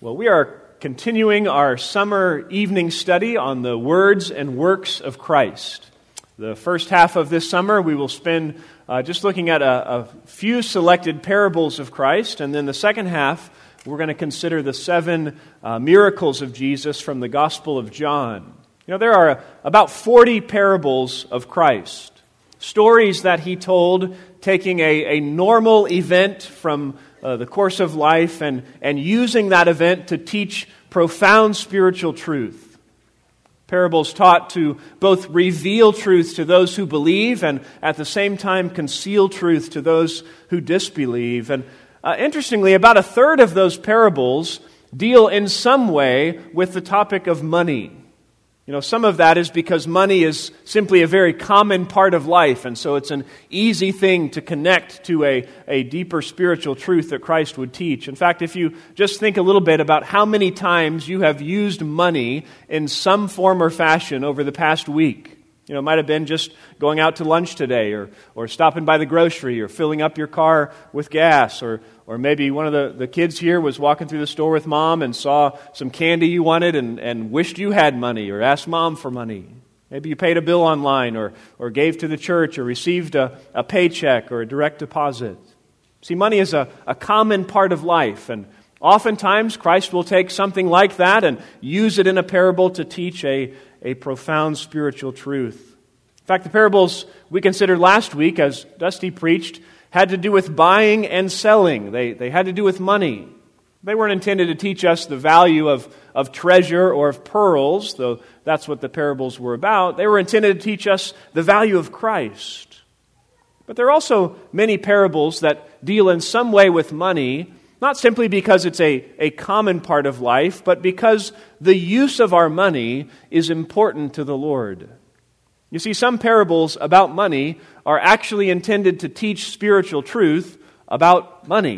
Well, we are continuing our summer evening study on the words and works of Christ. The first half of this summer, we will spend just looking at a few selected parables of Christ, and then the second half, we're going to consider the 7 miracles of Jesus from the Gospel of John. You know, there are about 40 parables of Christ, stories that he told taking a normal event from the course of life and using that event to teach profound spiritual truth. Parables taught to both reveal truth to those who believe and at the same time conceal truth to those who disbelieve. And interestingly, about a third of those parables deal in some way with the topic of money. You know, some of that is because money is simply a very common part of life, and so it's an easy thing to connect to a deeper spiritual truth that Christ would teach. In fact, if you just think a little bit about how many times you have used money in some form or fashion over the past week. You know, it might have been just going out to lunch today, or stopping by the grocery, or filling up your car with gas, or maybe one of the kids here was walking through the store with mom and saw some candy you wanted and wished you had money, or asked mom for money. Maybe you paid a bill online, or gave to the church, or received a paycheck or a direct deposit. See, money is a common part of life, and oftentimes Christ will take something like that and use it in a parable to teach a profound spiritual truth. In fact, the parables we considered last week, as Dusty preached, had to do with buying and selling. They had to do with money. They weren't intended to teach us the value of treasure or of pearls, though that's what the parables were about. They were intended to teach us the value of Christ. But there are also many parables that deal in some way with money, not simply because it's a common part of life, but because the use of our money is important to the Lord. You see, some parables about money are actually intended to teach spiritual truth about money.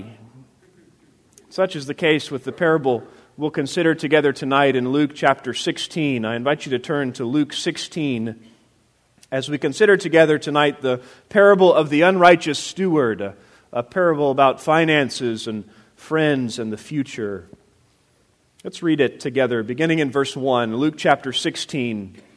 Such is the case with the parable we'll consider together tonight in Luke chapter 16. I invite you to turn to Luke 16 as we consider together tonight the parable of the unrighteous steward, a parable about finances and friends and the future. Let's read it together, beginning in verse 1, Luke chapter 16. It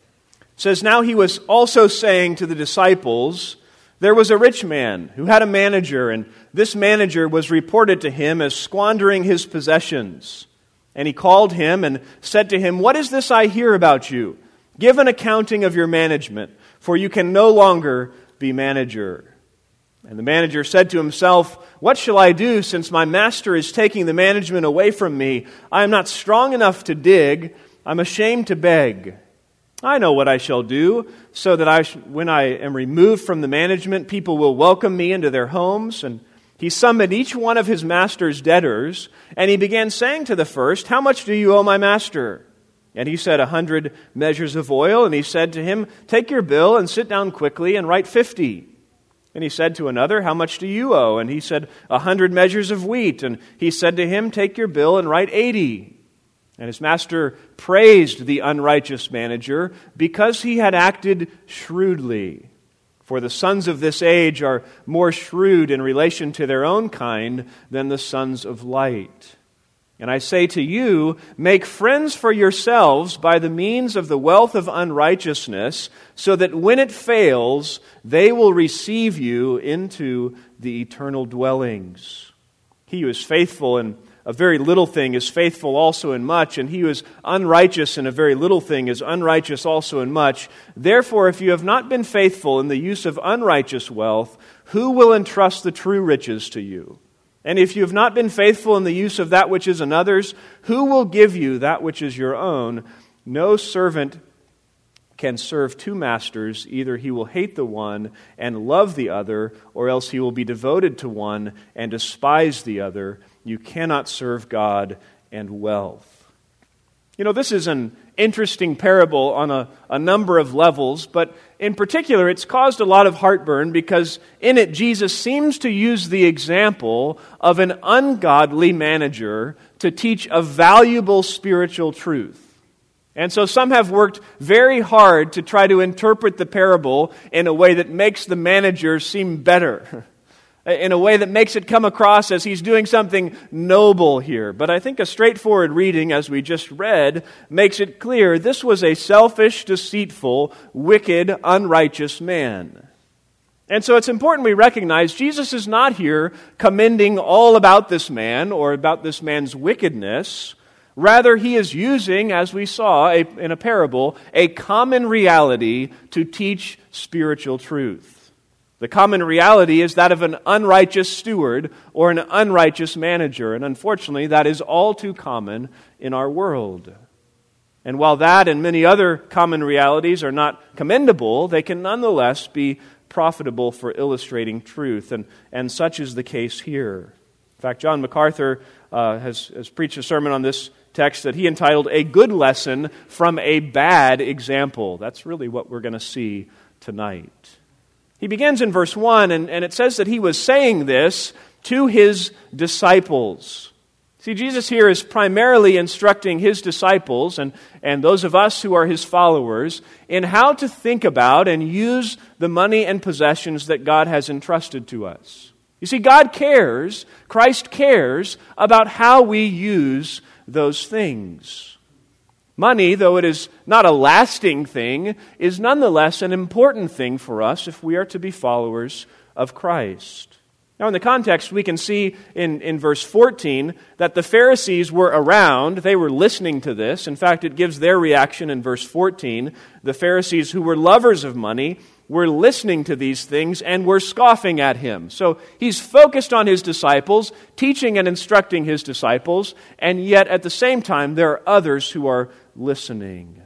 says, "Now he was also saying to the disciples, there was a rich man who had a manager, and this manager was reported to him as squandering his possessions. And he called him and said to him, 'What is this I hear about you? Give an accounting of your management, for you can no longer be manager.' And the manager said to himself, 'What shall I do since my master is taking the management away from me? I am not strong enough to dig. I'm ashamed to beg. I know what I shall do, so that when I am removed from the management, people will welcome me into their homes.' And he summoned each one of his master's debtors, and he began saying to the first, 'How much do you owe my master?' And he said, 100 measures of oil. And he said to him, 'Take your bill and sit down quickly and write 50. And he said to another, 'How much do you owe?' And he said, 100 measures of wheat. And he said to him, 'Take your bill and write 80. And his master praised the unrighteous manager because he had acted shrewdly. For the sons of this age are more shrewd in relation to their own kind than the sons of light. And I say to you, make friends for yourselves by the means of the wealth of unrighteousness, so that when it fails, they will receive you into the eternal dwellings. He who is faithful in a very little thing is faithful also in much, and he who is unrighteous in a very little thing is unrighteous also in much. Therefore, if you have not been faithful in the use of unrighteous wealth, who will entrust the true riches to you? And if you have not been faithful in the use of that which is another's, who will give you that which is your own? No servant can serve 2 masters. Either he will hate the one and love the other, or else he will be devoted to one and despise the other. You cannot serve God and wealth." You know, this is an interesting parable on a number of levels, but in particular, it's caused a lot of heartburn because in it, Jesus seems to use the example of an ungodly manager to teach a valuable spiritual truth. And so some have worked very hard to try to interpret the parable in a way that makes the manager seem better. in a way that makes it come across as he's doing something noble here. But I think a straightforward reading, as we just read, makes it clear this was a selfish, deceitful, wicked, unrighteous man. And so it's important we recognize Jesus is not here commending all about this man or about this man's wickedness. Rather, he is using, as we saw in a parable, a common reality to teach spiritual truth. The common reality is that of an unrighteous steward or an unrighteous manager, and unfortunately, that is all too common in our world. And while that and many other common realities are not commendable, they can nonetheless be profitable for illustrating truth, and such is the case here. In fact, John MacArthur has preached a sermon on this text that he entitled, "A Good Lesson from a Bad Example." That's really what we're going to see tonight. He begins in verse 1, and it says that he was saying this to his disciples. See, Jesus here is primarily instructing his disciples and those of us who are his followers in how to think about and use the money and possessions that God has entrusted to us. You see, God cares, Christ cares about how we use those things. Money, though it is not a lasting thing, is nonetheless an important thing for us if we are to be followers of Christ. Now, in the context, we can see in verse 14 that the Pharisees were around. They were listening to this. In fact, it gives their reaction in verse 14. The Pharisees, who were lovers of money, were listening to these things and were scoffing at him. So he's focused on his disciples, teaching and instructing his disciples, and yet at the same time there are others who are listening.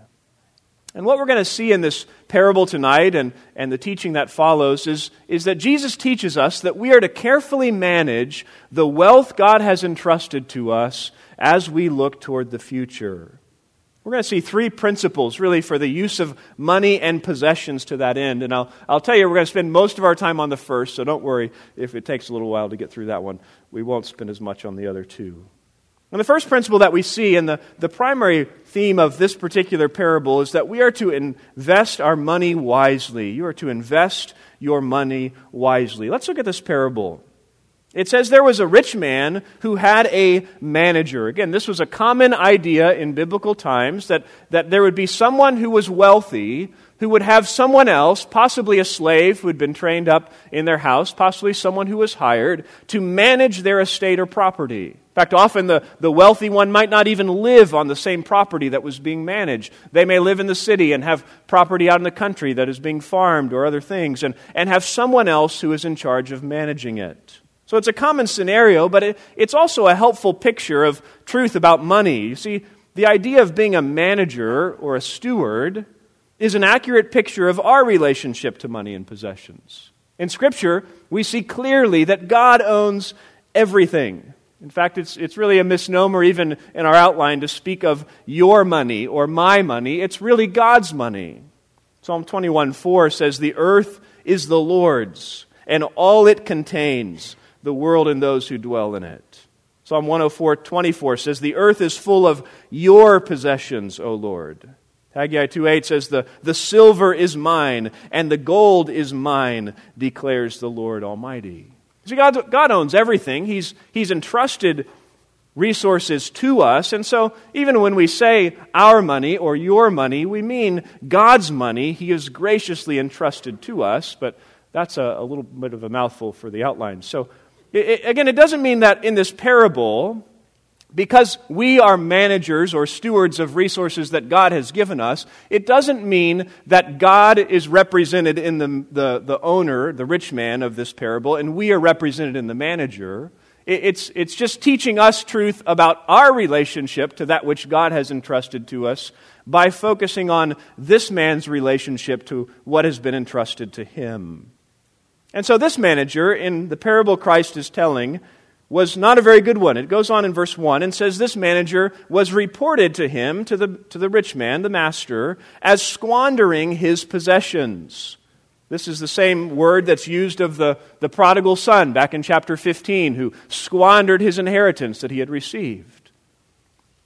And what we're going to see in this parable tonight and the teaching that follows is that Jesus teaches us that we are to carefully manage the wealth God has entrusted to us as we look toward the future. We're going to see three principles, really, for the use of money and possessions to that end. And I'll tell you, we're going to spend most of our time on the first, so don't worry if it takes a little while to get through that one. We won't spend as much on the other two. And the first principle that we see, and the primary theme of this particular parable, is that we are to invest our money wisely. You are to invest your money wisely. Let's look at this parable. It says there was a rich man who had a manager. Again, this was a common idea in biblical times, that there would be someone who was wealthy who would have someone else, possibly a slave who had been trained up in their house, possibly someone who was hired, to manage their estate or property. In fact, often the wealthy one might not even live on the same property that was being managed. They may live in the city and have property out in the country that is being farmed or other things, and have someone else who is in charge of managing it. So it's a common scenario, but it's also a helpful picture of truth about money. You see, the idea of being a manager or a steward is an accurate picture of our relationship to money and possessions. In Scripture, we see clearly that God owns everything. In fact, it's really a misnomer even in our outline to speak of your money or my money. It's really God's money. Psalm 21:4 says, "The earth is the Lord's, and all it contains, the world and those who dwell in it." Psalm 104:24 says, "The earth is full of your possessions, O Lord." Haggai 2:8 says, the silver is mine, and the gold is mine, declares the Lord Almighty. See, God owns everything. He's entrusted resources to us, and so even when we say our money or your money, we mean God's money. He has graciously entrusted to us, but that's a little bit of a mouthful for the outline. So again, it doesn't mean that in this parable, because we are managers or stewards of resources that God has given us, it doesn't mean that God is represented in the owner, the rich man of this parable, and we are represented in the manager. It's just teaching us truth about our relationship to that which God has entrusted to us by focusing on this man's relationship to what has been entrusted to him. And so this manager, in the parable Christ is telling, was not a very good one. It goes on in verse 1 and says this manager was reported to him, to the rich man, the master, as squandering his possessions. This is the same word that's used of the prodigal son back in chapter 15, who squandered his inheritance that he had received.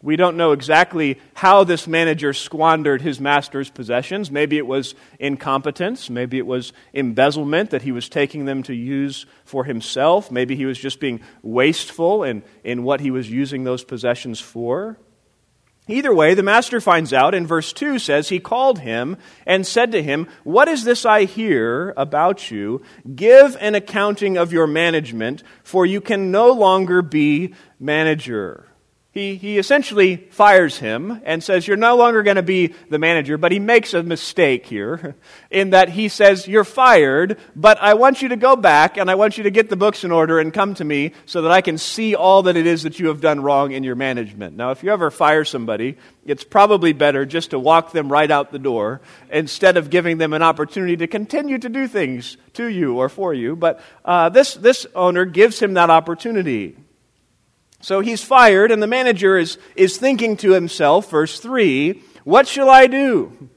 We don't know exactly how this manager squandered his master's possessions. Maybe it was incompetence. Maybe it was embezzlement that he was taking them to use for himself. Maybe he was just being wasteful in what he was using those possessions for. Either way, the master finds out, and verse 2 says, he called him and said to him, "What is this I hear about you? Give an accounting of your management, for you can no longer be manager." He essentially fires him and says, you're no longer going to be the manager, but he makes a mistake here in that he says, you're fired, but I want you to go back and I want you to get the books in order and come to me so that I can see all that it is that you have done wrong in your management. Now, if you ever fire somebody, it's probably better just to walk them right out the door instead of giving them an opportunity to continue to do things to you or for you. But this owner gives him that opportunity. So he's fired, and the manager is thinking to himself, verse 3, what shall I do?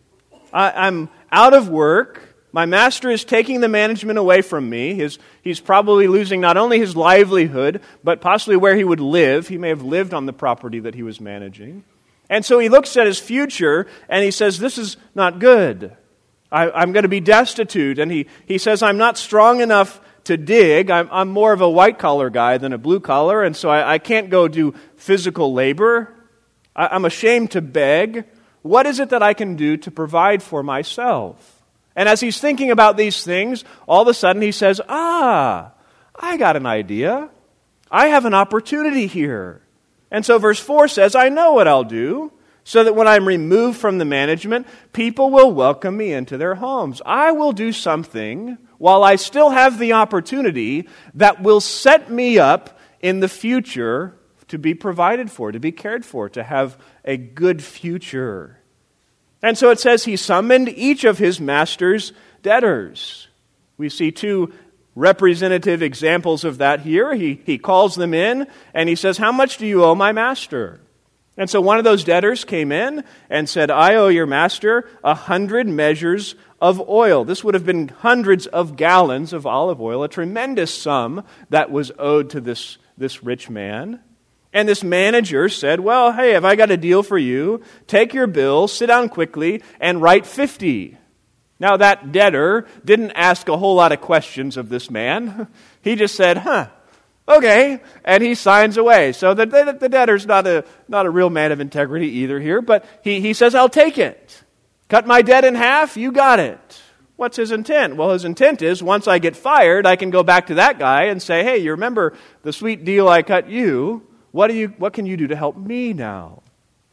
I'm out of work. My master is taking the management away from me. He's probably losing not only his livelihood, but possibly where he would live. He may have lived on the property that he was managing. And so he looks at his future, and he says, this is not good. I'm going to be destitute. And he says, I'm not strong enough to dig. I'm more of a white-collar guy than a blue-collar, and so I can't go do physical labor. I'm ashamed to beg. What is it that I can do to provide for myself? And as he's thinking about these things, all of a sudden he says, I got an idea. I have an opportunity here. And so verse 4 says, I know what I'll do, so that when I'm removed from the management, people will welcome me into their homes. I will do something while I still have the opportunity that will set me up in the future to be provided for, to be cared for, to have a good future. And so it says he summoned each of his master's debtors. We see two representative examples of that here. He calls them in and he says, how much do you owe my master? And so one of those debtors came in and said, I owe your master 100 measures of oil. This would have been hundreds of gallons of olive oil, a tremendous sum that was owed to this rich man. And this manager said, well, hey, have I got a deal for you? Take your bill, sit down quickly, and write 50. Now that debtor didn't ask a whole lot of questions of this man. He just said, okay, and he signs away. So the debtor's not a real man of integrity either here, but he says, I'll take it. Cut my debt in half, you got it. What's his intent? Well, his intent is, once I get fired, I can go back to that guy and say, hey, you remember the sweet deal I cut you? What can you do to help me now?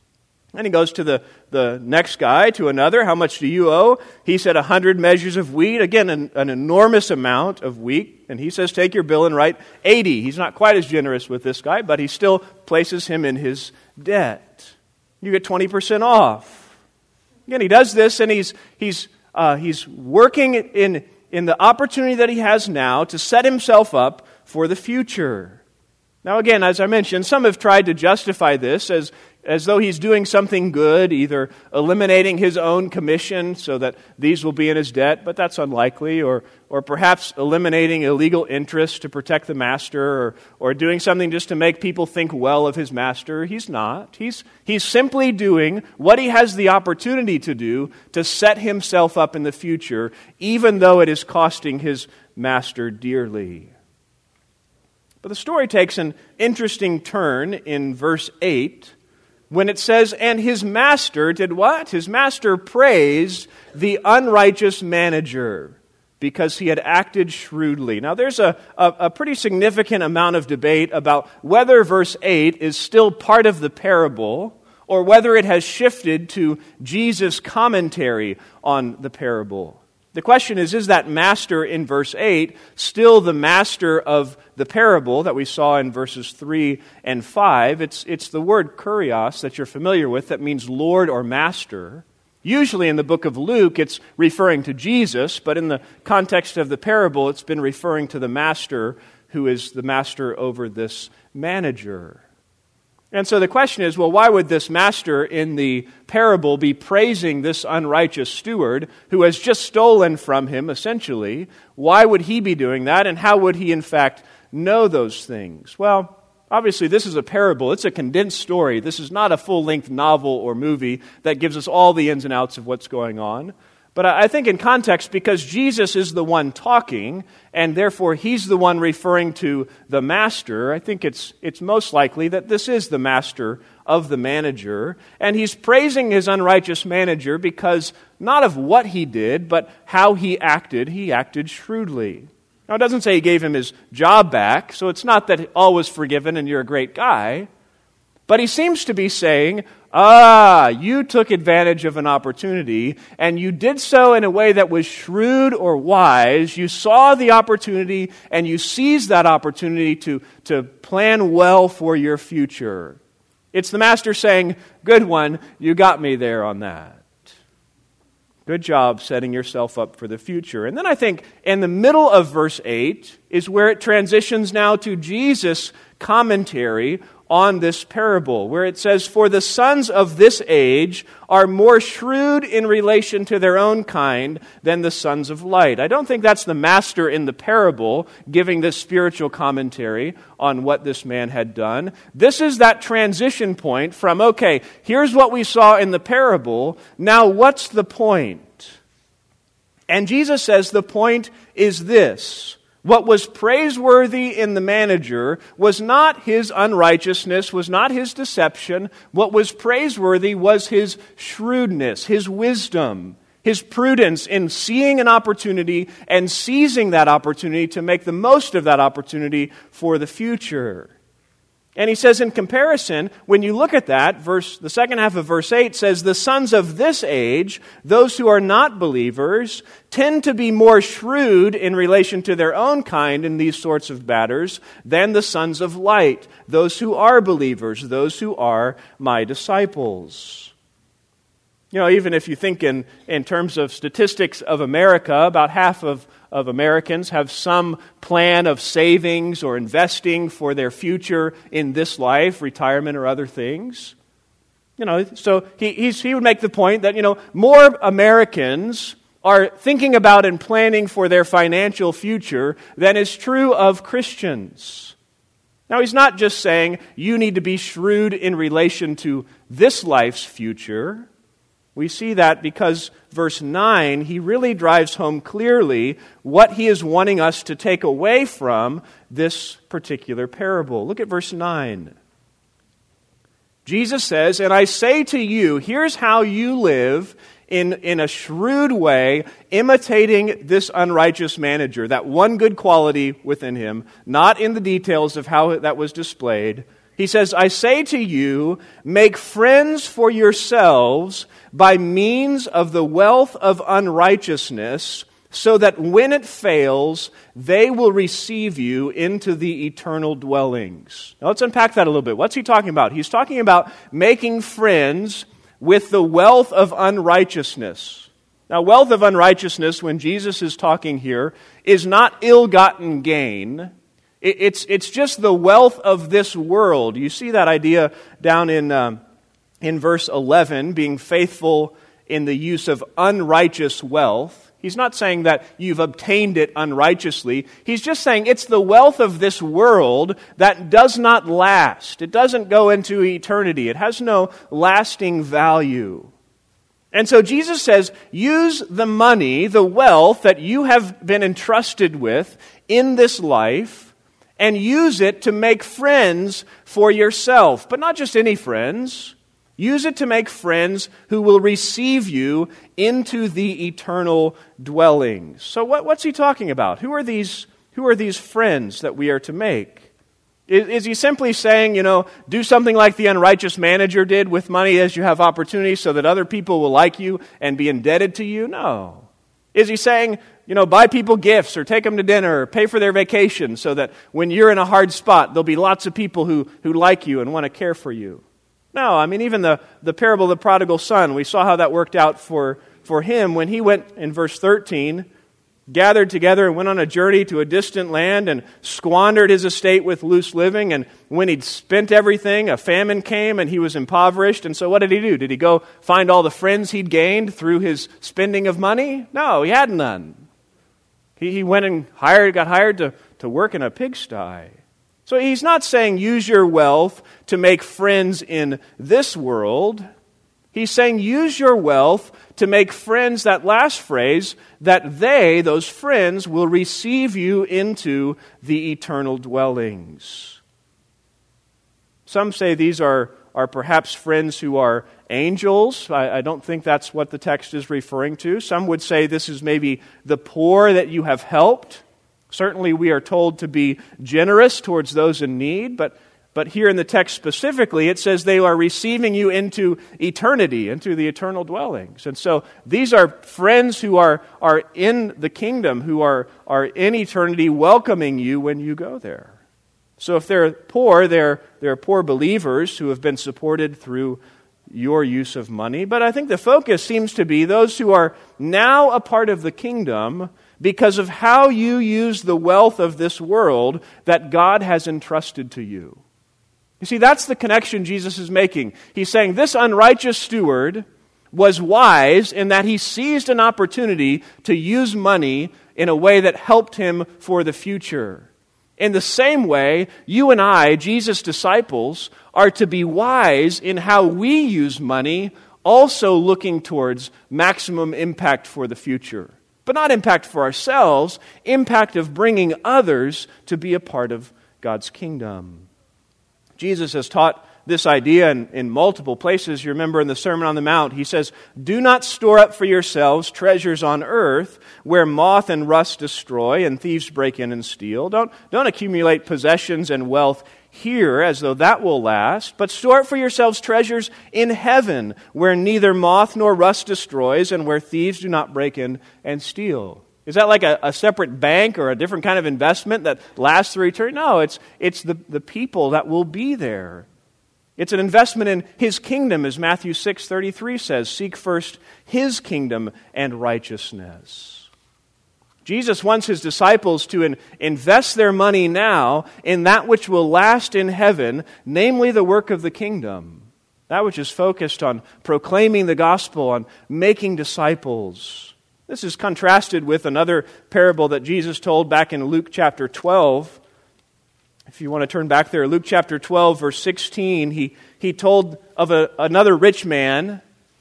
And he goes to the next guy, to another. How much do you owe? He said 100 measures of wheat. Again, an enormous amount of wheat. And he says, take your bill and write 80. He's not quite as generous with this guy, but he still places him in his debt. You get 20% off. Again, he does this, and he's working in the opportunity that he has now to set himself up for the future. Now again, as I mentioned, some have tried to justify this as though he's doing something good, either eliminating his own commission so that these will be in his debt, but that's unlikely, or perhaps eliminating illegal interest to protect the master, or doing something just to make people think well of his master. He's not. He's simply doing what he has the opportunity to do to set himself up in the future, even though it is costing his master dearly. But the story takes an interesting turn in verse 8 when it says, and his master did what? His master praised the unrighteous manager because he had acted shrewdly. Now there's a pretty significant amount of debate about whether verse 8 is still part of the parable or whether it has shifted to Jesus' commentary on the parable. The question is that master in verse 8 still the master of the parable that we saw in verses 3 and 5? It's the word kurios that you're familiar with that means Lord or master. Usually in the book of Luke, it's referring to Jesus, but in the context of the parable, it's been referring to the master who is the master over this manager. And so the question is, well, why would this master in the parable be praising this unrighteous steward who has just stolen from him, essentially? Why would he be doing that, and how would he, in fact, know those things? Well, Obviously, this is a parable. It's a condensed story. This is not a full-length novel or movie that gives us all the ins and outs of what's going on. But I think in context, because Jesus is the one talking, and therefore he's the one referring to the master, I think it's most likely that this is the master of the manager. And he's praising his unrighteous manager because not of what he did, but how he acted. He acted shrewdly. Now, it doesn't say he gave him his job back, so it's not that all was forgiven and you're a great guy. But he seems to be saying, you took advantage of an opportunity, and you did so in a way that was shrewd or wise. You saw the opportunity, and you seized that opportunity to plan well for your future. It's the master saying, good one, you got me there on that. Good job setting yourself up for the future. And then I think in the middle of verse 8 is where it transitions now to Jesus' commentary on this parable, where it says, "For the sons of this age are more shrewd in relation to their own kind than the sons of light." I don't think that's the master in the parable giving this spiritual commentary on what this man had done. This is that transition point from, okay, here's what we saw in the parable, now what's the point? And Jesus says the point is this: what was praiseworthy in the manager was not his unrighteousness, was not his deception. What was praiseworthy was his shrewdness, his wisdom, his prudence in seeing an opportunity and seizing that opportunity to make the most of that opportunity for the future. And he says in comparison, when you look at that, the second half of verse 8 says, the sons of this age, those who are not believers, tend to be more shrewd in relation to their own kind in these sorts of matters than the sons of light, those who are believers, those who are my disciples. You know, even if you think in terms of statistics of America, about half of Americans have some plan of savings or investing for their future in this life, retirement or other things. You know, so he would make the point that, you know, more Americans are thinking about and planning for their financial future than is true of Christians. Now, he's not just saying you need to be shrewd in relation to this life's future. We see that because verse 9, he really drives home clearly what he is wanting us to take away from this particular parable. Look at verse 9. Jesus says, "And I say to you, here's how you live in a shrewd way, imitating this unrighteous manager," that one good quality within him, not in the details of how that was displayed. He says, "I say to you, make friends for yourselves by means of the wealth of unrighteousness, so that when it fails, they will receive you into the eternal dwellings." Now let's unpack that a little bit. What's he talking about? He's talking about making friends with the wealth of unrighteousness. Now, wealth of unrighteousness, when Jesus is talking here, is not ill-gotten gain. It's just the wealth of this world. You see that idea down in verse 11, being faithful in the use of unrighteous wealth. He's not saying that you've obtained it unrighteously. He's just saying it's the wealth of this world that does not last. It doesn't go into eternity. It has no lasting value. And so Jesus says, use the money, the wealth that you have been entrusted with in this life, and use it to make friends for yourself. But not just any friends. Use it to make friends who will receive you into the eternal dwellings. So what's he talking about? Who are these friends that we are to make? Is he simply saying, you know, do something like the unrighteous manager did with money as you have opportunity so that other people will like you and be indebted to you? No. Is he saying, you know, buy people gifts or take them to dinner or pay for their vacation so that when you're in a hard spot, there'll be lots of people who like you and want to care for you? No, I mean, even the parable of the prodigal son, we saw how that worked out for him when he went, in verse 13, gathered together and went on a journey to a distant land and squandered his estate with loose living. And when he'd spent everything, a famine came and he was impoverished. And so what did he do? Did he go find all the friends he'd gained through his spending of money? No, he had none. He went and got hired to work in a pigsty. So he's not saying use your wealth to make friends in this world. He's saying use your wealth to make friends, that last phrase, that they, those friends, will receive you into the eternal dwellings. Some say these are perhaps friends who are angels. I don't think that's what the text is referring to. Some would say this is maybe the poor that you have helped. Certainly we are told to be generous towards those in need, but here in the text specifically, it says they are receiving you into eternity, into the eternal dwellings. And so these are friends who are in the kingdom, who are in eternity, welcoming you when you go there. So if they're poor, they're poor believers who have been supported through your use of money. But I think the focus seems to be those who are now a part of the kingdom because of how you use the wealth of this world that God has entrusted to you. You see, that's the connection Jesus is making. He's saying this unrighteous steward was wise in that he seized an opportunity to use money in a way that helped him for the future. In the same way, you and I, Jesus' disciples, are to be wise in how we use money, also looking towards maximum impact for the future. But not impact for ourselves, impact of bringing others to be a part of God's kingdom. Jesus has taught this idea in multiple places. You remember in the Sermon on the Mount, he says, "Do not store up for yourselves treasures on earth where moth and rust destroy and thieves break in and steal." Don't accumulate possessions and wealth here as though that will last, but store up for yourselves treasures in heaven where neither moth nor rust destroys and where thieves do not break in and steal. Is that like a separate bank or a different kind of investment that lasts through eternity? No, it's the people that will be there. It's an investment in His kingdom, as Matthew 6:33 says, "Seek first His kingdom and righteousness." Jesus wants His disciples to invest their money now in that which will last in heaven, namely the work of the kingdom, that which is focused on proclaiming the gospel, on making disciples. This is contrasted with another parable that Jesus told back in Luke chapter 12. If you want to turn back there, Luke chapter 12, verse 16, he told of another rich man,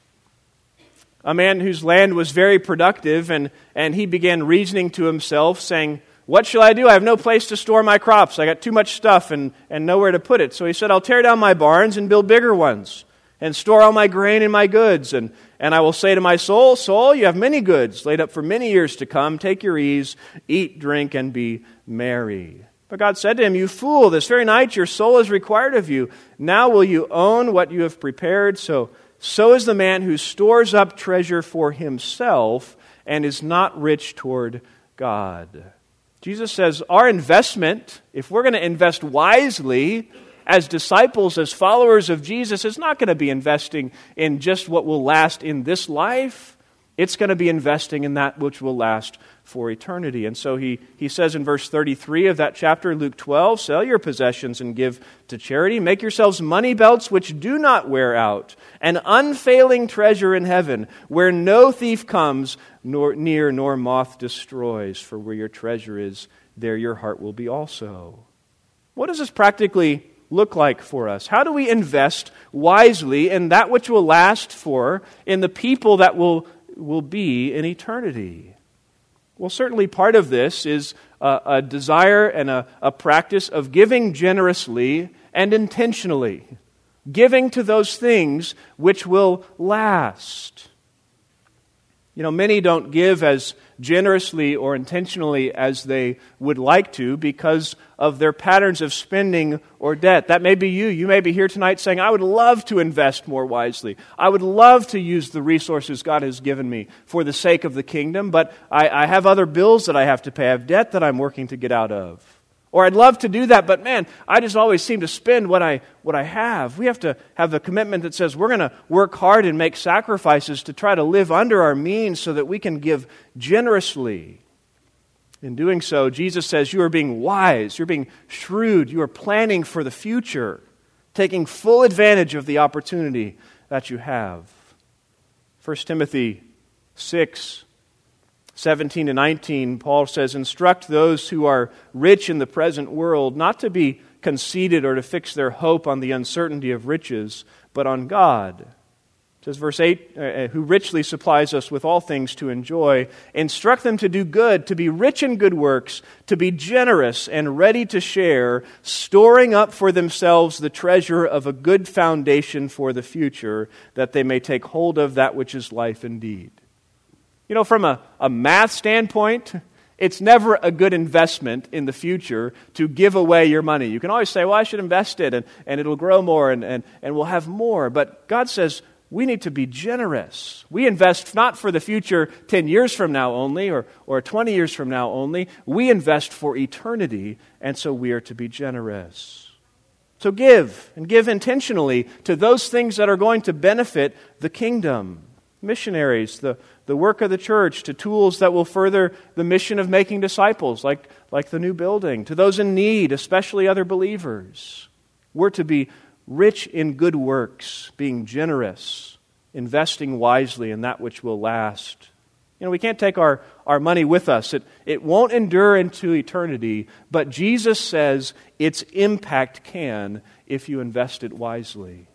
a man whose land was very productive, and he began reasoning to himself, saying, "What shall I do? I have no place to store my crops. I got too much stuff and nowhere to put it." So he said, "I'll tear down my barns and build bigger ones, and store all my grain and my goods. And I will say to my soul, 'Soul, you have many goods laid up for many years to come. Take your ease, eat, drink, and be merry.' But God said to him, 'You fool, this very night your soul is required of you. Now will you own what you have prepared?' So is the man who stores up treasure for himself and is not rich toward God." Jesus says our investment, if we're going to invest wisely as disciples, as followers of Jesus, is not going to be investing in just what will last in this life. It's going to be investing in that which will last for eternity. And so he says in verse 33 of that chapter, Luke 12, "Sell your possessions and give to charity. Make yourselves money belts which do not wear out, an unfailing treasure in heaven, where no thief comes nor moth destroys. For where your treasure is, there your heart will be also." What does this practically look like for us? How do we invest wisely in that which will last in the people that will be in eternity? Well, certainly part of this is a desire and a practice of giving generously and intentionally, giving to those things which will last. You know, many don't give as generously or intentionally as they would like to because of their patterns of spending or debt. That may be you. You may be here tonight saying, "I would love to invest more wisely. I would love to use the resources God has given me for the sake of the kingdom, but I have other bills that I have to pay. I have debt that I'm working to get out of. Or I'd love to do that, but man, I just always seem to spend what I have." We have to have the commitment that says we're going to work hard and make sacrifices to try to live under our means so that we can give generously. In doing so, Jesus says you are being wise, you're being shrewd, you are planning for the future, taking full advantage of the opportunity that you have. 1 Timothy 6:17-19, Paul says, "Instruct those who are rich in the present world not to be conceited or to fix their hope on the uncertainty of riches, but on God. It says, verse 8, who richly supplies us with all things to enjoy. Instruct them to do good, to be rich in good works, to be generous and ready to share, storing up for themselves the treasure of a good foundation for the future, that they may take hold of that which is life indeed. You know, from a math standpoint, it's never a good investment in the future to give away your money. You can always say, well, I should invest it, and it'll grow more, and we'll have more. But God says, we need to be generous. We invest not for the future 10 years from now only or 20 years from now only. We invest for eternity, and so we are to be generous. So give, and give intentionally to those things that are going to benefit the kingdom. Missionaries, the work of the church, to tools that will further the mission of making disciples, like the new building, to those in need, especially other believers. We're to be rich in good works, being generous, investing wisely in that which will last. You know, we can't take our money with us. It won't endure into eternity, but Jesus says its impact can if you invest it wisely.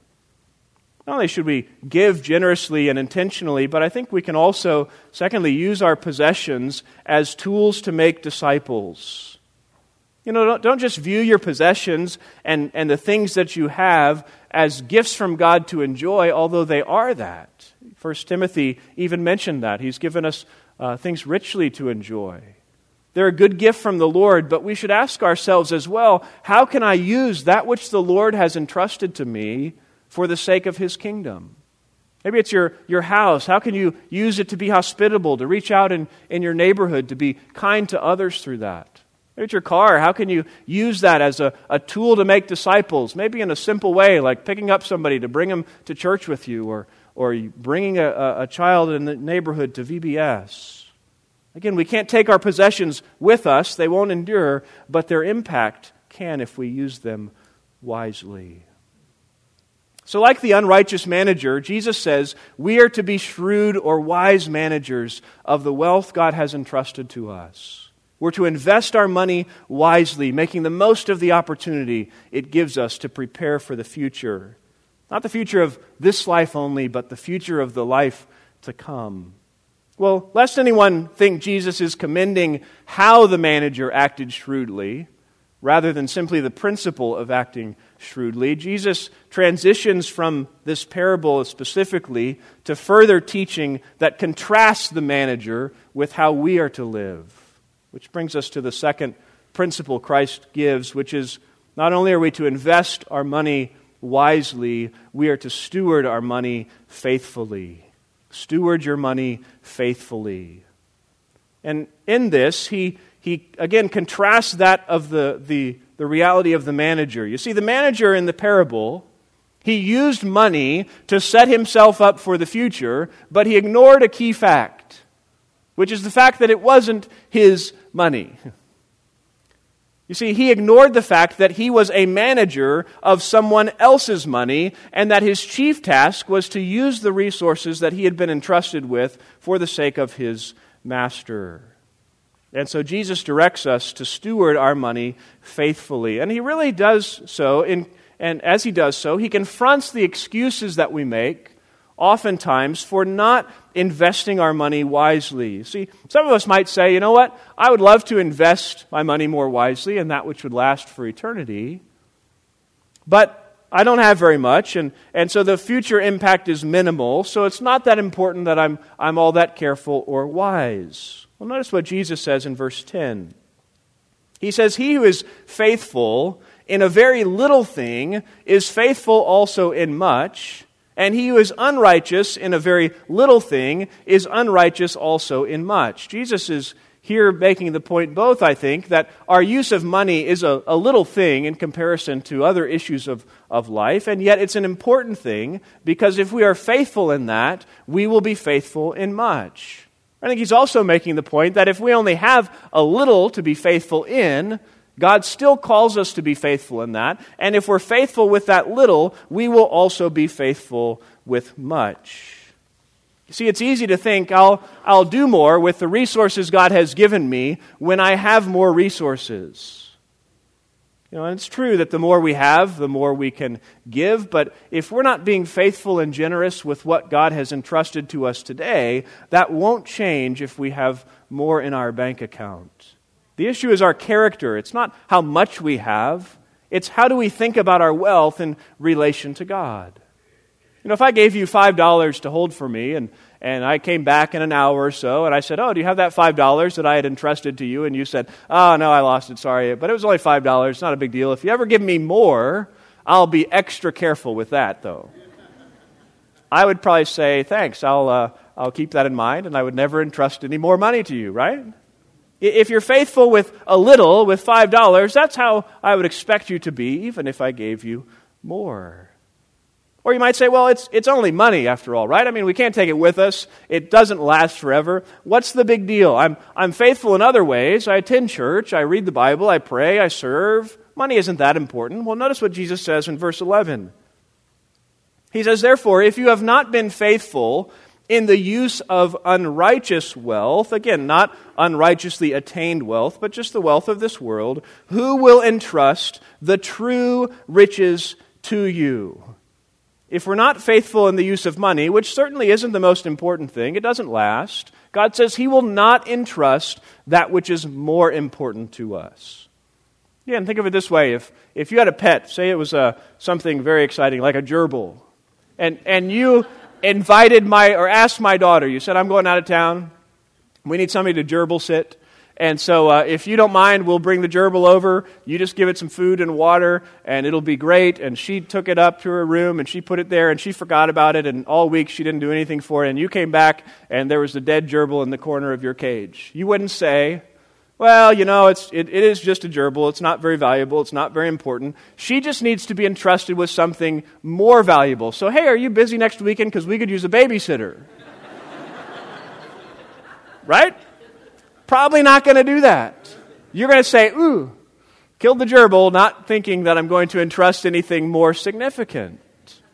Not only should we give generously and intentionally, but I think we can also, secondly, use our possessions as tools to make disciples. You know, don't just view your possessions and the things that you have as gifts from God to enjoy, although they are that. 1 Timothy even mentioned that. He's given us things richly to enjoy. They're a good gift from the Lord, but we should ask ourselves as well, how can I use that which the Lord has entrusted to me for the sake of His kingdom? Maybe it's your house. How can you use it to be hospitable, to reach out in your neighborhood, to be kind to others through that? Maybe it's your car. How can you use that as a tool to make disciples? Maybe in a simple way, like picking up somebody to bring them to church with you, or bringing a child in the neighborhood to VBS. Again, we can't take our possessions with us. They won't endure, but their impact can if we use them wisely. So like the unrighteous manager, Jesus says we are to be shrewd or wise managers of the wealth God has entrusted to us. We're to invest our money wisely, making the most of the opportunity it gives us to prepare for the future. Not the future of this life only, but the future of the life to come. Well, lest anyone think Jesus is commending how the manager acted shrewdly, rather than simply the principle of acting shrewdly, Jesus transitions from this parable specifically to further teaching that contrasts the manager with how we are to live. Which brings us to the second principle Christ gives, which is not only are we to invest our money wisely, we are to steward our money faithfully. Steward your money faithfully. And in this, he again contrasts that of the reality of the manager. You see, the manager in the parable, he used money to set himself up for the future, but he ignored a key fact, which is the fact that it wasn't his money. You see, he ignored the fact that he was a manager of someone else's money and that his chief task was to use the resources that he had been entrusted with for the sake of his master. And so Jesus directs us to steward our money faithfully. And he really does so, and as he does so, he confronts the excuses that we make oftentimes for not investing our money wisely. See, some of us might say, you know what, I would love to invest my money more wisely in that which would last for eternity, but I don't have very much, and so the future impact is minimal, so it's not that important that I'm all that careful or wise. Well, notice what Jesus says in verse 10. He says, he who is faithful in a very little thing is faithful also in much, and he who is unrighteous in a very little thing is unrighteous also in much. Jesus is here making the point both, I think, that our use of money is a little thing in comparison to other issues of life, and yet it's an important thing because if we are faithful in that, we will be faithful in much. I think he's also making the point that if we only have a little to be faithful in, God still calls us to be faithful in that. And if we're faithful with that little, we will also be faithful with much. You see, it's easy to think I'll do more with the resources God has given me when I have more resources. And it's true that the more we have, the more we can give, but if we're not being faithful and generous with what God has entrusted to us today, that won't change if we have more in our bank account. The issue is our character. It's not how much we have. It's how do we think about our wealth in relation to God. If I gave you $5 to hold for me, and I came back in an hour or so, and I said, do you have that $5 that I had entrusted to you? And you said, oh, no, I lost it, sorry. But it was only $5. It's not a big deal. If you ever give me more, I'll be extra careful with that, though. I would probably say, thanks, I'll keep that in mind, and I would never entrust any more money to you, right? If you're faithful with a little, with $5, that's how I would expect you to be, even if I gave you more. Or you might say, well, it's only money after all, right? I mean, we can't take it with us. It doesn't last forever. What's the big deal? I'm faithful in other ways. I attend church. I read the Bible. I pray. I serve. Money isn't that important. Well, notice what Jesus says in verse 11. He says, therefore, if you have not been faithful in the use of unrighteous wealth, again, not unrighteously attained wealth, but just the wealth of this world, who will entrust the true riches to you? If we're not faithful in the use of money, which certainly isn't the most important thing, it doesn't last, God says He will not entrust that which is more important to us. Yeah, and think of it this way. If you had a pet, say it was something very exciting, like a gerbil, and you invited or asked my daughter, you said, I'm going out of town, we need somebody to gerbil sit. And so if you don't mind, we'll bring the gerbil over. You just give it some food and water, and it'll be great. And she took it up to her room, and she put it there, and she forgot about it. And all week she didn't do anything for it. And you came back, and there was a dead gerbil in the corner of your cage. You wouldn't say, well, it is just a gerbil. It's not very valuable. It's not very important. She just needs to be entrusted with something more valuable. So, hey, are you busy next weekend? Because we could use a babysitter. Right? Probably not going to do that. You're going to say, ooh, killed the gerbil, not thinking that I'm going to entrust anything more significant.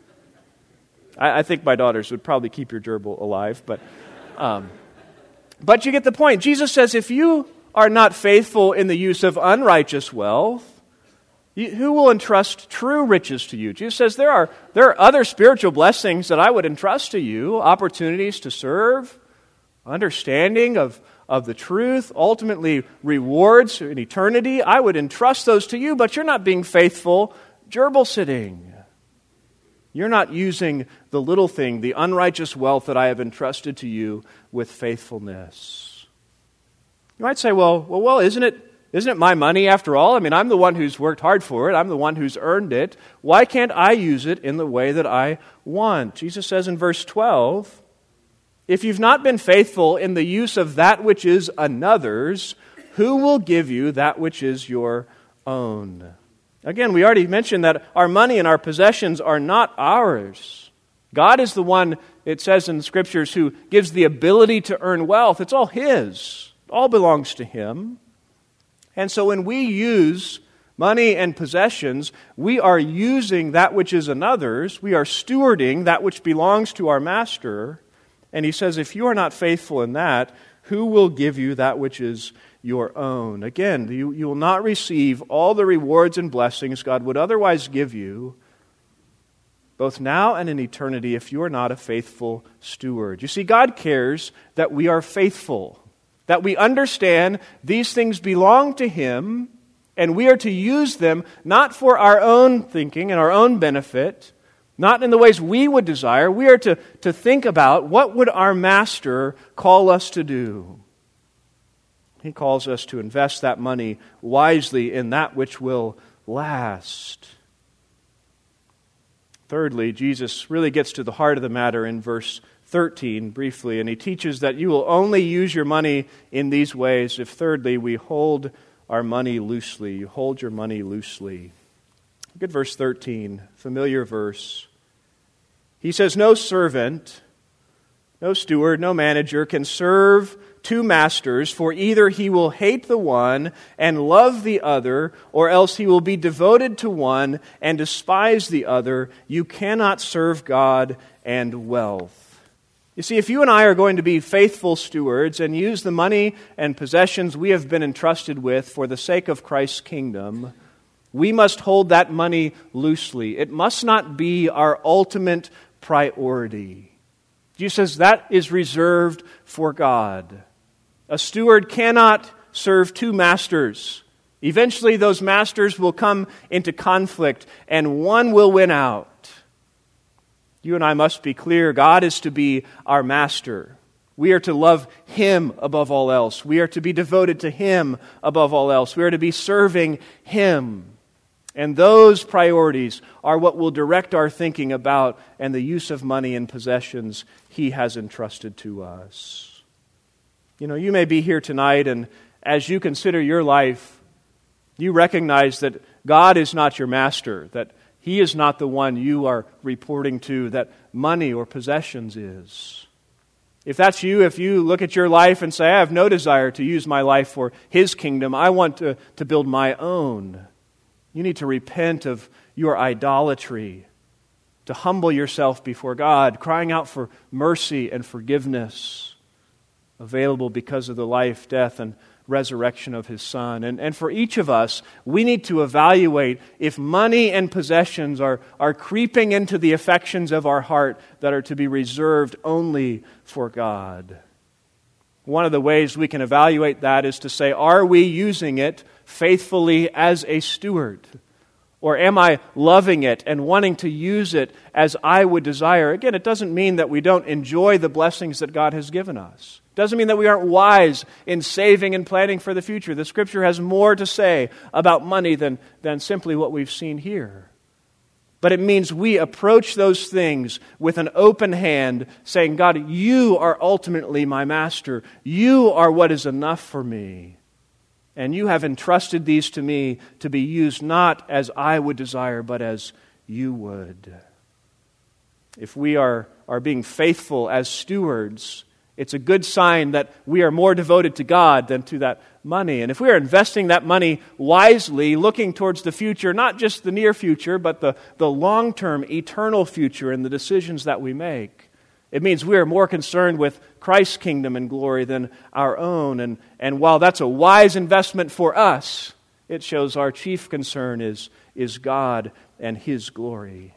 I think my daughters would probably keep your gerbil alive, but you get the point. Jesus says if you are not faithful in the use of unrighteous wealth, who will entrust true riches to you? Jesus says there are other spiritual blessings that I would entrust to you, opportunities to serve, understanding of the truth, ultimately rewards in eternity. I would entrust those to you, but you're not being faithful gerbil sitting. You're not using the little thing, the unrighteous wealth that I have entrusted to you with faithfulness. You might say, well, isn't it my money after all? I mean, I'm the one who's worked hard for it. I'm the one who's earned it. Why can't I use it in the way that I want? Jesus says in verse 12, if you've not been faithful in the use of that which is another's, who will give you that which is your own? Again, we already mentioned that our money and our possessions are not ours. God is the one, it says in the Scriptures, who gives the ability to earn wealth. It's all His. It all belongs to Him. And so when we use money and possessions, we are using that which is another's. We are stewarding that which belongs to our master. And He says, if you are not faithful in that, who will give you that which is your own? Again, you will not receive all the rewards and blessings God would otherwise give you, both now and in eternity, if you are not a faithful steward. You see, God cares that we are faithful, that we understand these things belong to Him, and we are to use them not for our own thinking and our own benefit, not in the ways we would desire. We are to think about what would our master call us to do. He calls us to invest that money wisely in that which will last. Thirdly, Jesus really gets to the heart of the matter in verse 13 briefly, and He teaches that you will only use your money in these ways if, thirdly, we hold our money loosely. You hold your money loosely. Look at verse 13, familiar verse. He says, no servant, no steward, no manager can serve two masters, for either he will hate the one and love the other, or else he will be devoted to one and despise the other. You cannot serve God and wealth. You see, if you and I are going to be faithful stewards and use the money and possessions we have been entrusted with for the sake of Christ's kingdom, We must hold that money loosely. It must not be our ultimate priority. Jesus says that is reserved for God. A steward cannot serve two masters. Eventually, those masters will come into conflict, and one will win out. You and I must be clear. God is to be our master. We are to love Him above all else. We are to be devoted to Him above all else. We are to be serving Him. And those priorities are what will direct our thinking about and the use of money and possessions He has entrusted to us. You may be here tonight, and as you consider your life, you recognize that God is not your master, that He is not the one you are reporting to, that money or possessions is. If that's you, if you look at your life and say, I have no desire to use my life for His kingdom, I want to build my own, you need to repent of your idolatry, to humble yourself before God, crying out for mercy and forgiveness available because of the life, death, and resurrection of His Son. And for each of us, we need to evaluate if money and possessions are creeping into the affections of our heart that are to be reserved only for God. One of the ways we can evaluate that is to say, are we using it faithfully as a steward? Or am I loving it and wanting to use it as I would desire? Again, it doesn't mean that we don't enjoy the blessings that God has given us. It doesn't mean that we aren't wise in saving and planning for the future. The Scripture has more to say about money than simply what we've seen here. But it means we approach those things with an open hand, saying, God, You are ultimately my master. You are what is enough for me. And You have entrusted these to me to be used not as I would desire, but as You would. If we are being faithful as stewards, it's a good sign that we are more devoted to God than to that money. And if we are investing that money wisely, looking towards the future, not just the near future, but the long-term, eternal future in the decisions that we make, it means we are more concerned with Christ's kingdom and glory than our own. And while that's a wise investment for us, it shows our chief concern is God and His glory.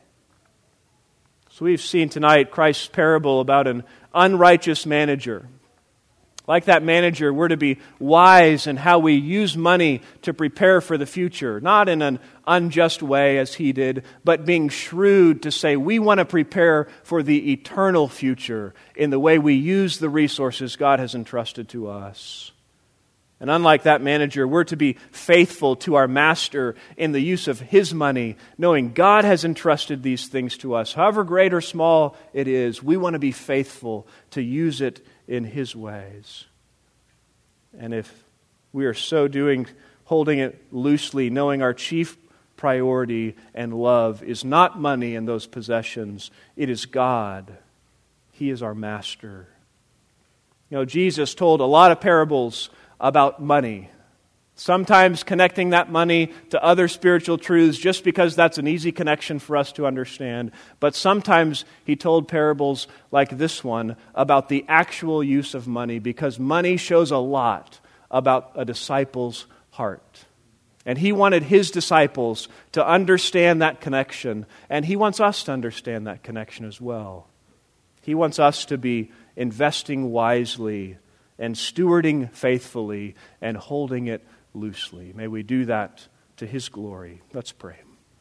So we've seen tonight Christ's parable about an unrighteous manager. Like that manager, we're to be wise in how we use money to prepare for the future, not in an unjust way as he did, but being shrewd to say we want to prepare for the eternal future in the way we use the resources God has entrusted to us. And unlike that manager, we're to be faithful to our master in the use of his money, knowing God has entrusted these things to us. However great or small it is, we want to be faithful to use it in his ways. And if we are so doing, holding it loosely, knowing our chief priority and love is not money and those possessions, it is God. He is our master. You know, Jesus told a lot of parables about money, sometimes connecting that money to other spiritual truths just because that's an easy connection for us to understand. But sometimes he told parables like this one about the actual use of money, because money shows a lot about a disciple's heart. And he wanted his disciples to understand that connection, and he wants us to understand that connection as well. He wants us to be investing wisely and stewarding faithfully and holding it loosely. May we do that to his glory. Let's pray.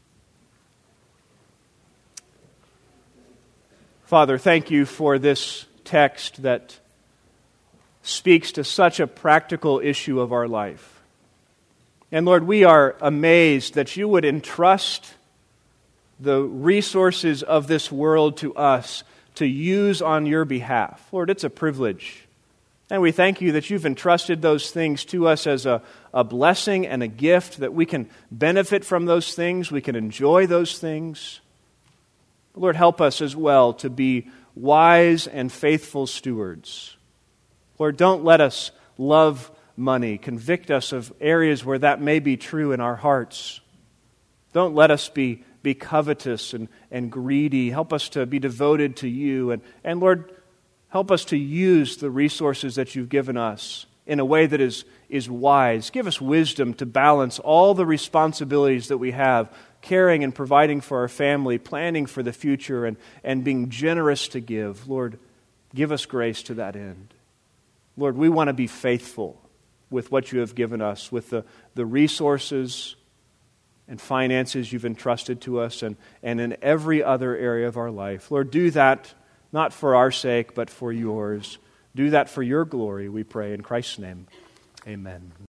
Father, thank you for this text that speaks to such a practical issue of our life. And Lord, we are amazed that you would entrust the resources of this world to us to use on your behalf. Lord, it's a privilege. And we thank you that you've entrusted those things to us as a blessing and a gift, that we can benefit from those things, we can enjoy those things. Lord, help us as well to be wise and faithful stewards. Lord, don't let us love money. Convict us of areas where that may be true in our hearts. Don't let us be covetous and greedy. Help us to be devoted to you. And Lord, help us to use the resources that you've given us in a way that is is wise. Give us wisdom to balance all the responsibilities that we have, caring and providing for our family, planning for the future, and being generous to give. Lord, give us grace to that end. Lord, we want to be faithful with what you have given us, with the resources and finances you've entrusted to us, and in every other area of our life. Lord, do that not for our sake, but for yours. Do that for your glory, we pray in Christ's name. Amen.